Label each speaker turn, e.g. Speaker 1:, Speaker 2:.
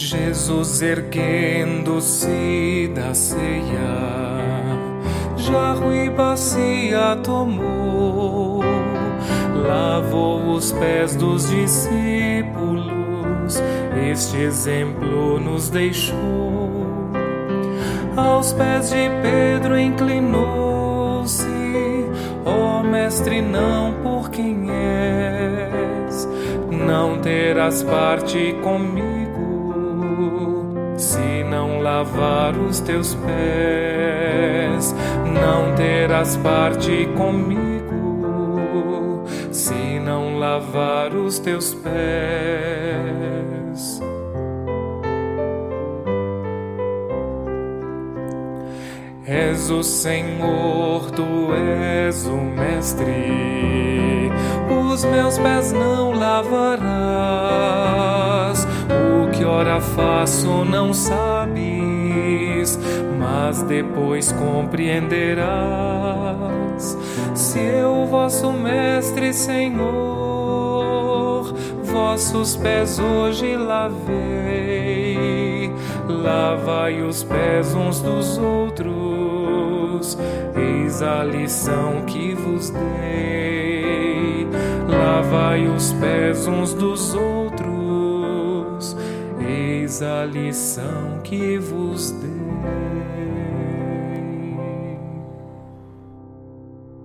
Speaker 1: Jesus erguendo-se da ceia, jarro e bacia tomou, lavou os pés dos discípulos, este exemplo nos deixou. Aos pés de Pedro inclinou-se: ó mestre, não por quem és, não terás parte comigo se não lavar os teus pés. Não terás parte comigo se não lavar os teus pés. És o Senhor, tu és o Mestre, os meus pés não lavarás. O que ora faço não sabes, mas depois compreenderás. Se eu, vosso Mestre, Senhor, vossos pés hoje lavei, lavai os pés uns dos outros, eis a lição que vos dei. Lavai os pés uns dos outros, eis a lição que vos dei.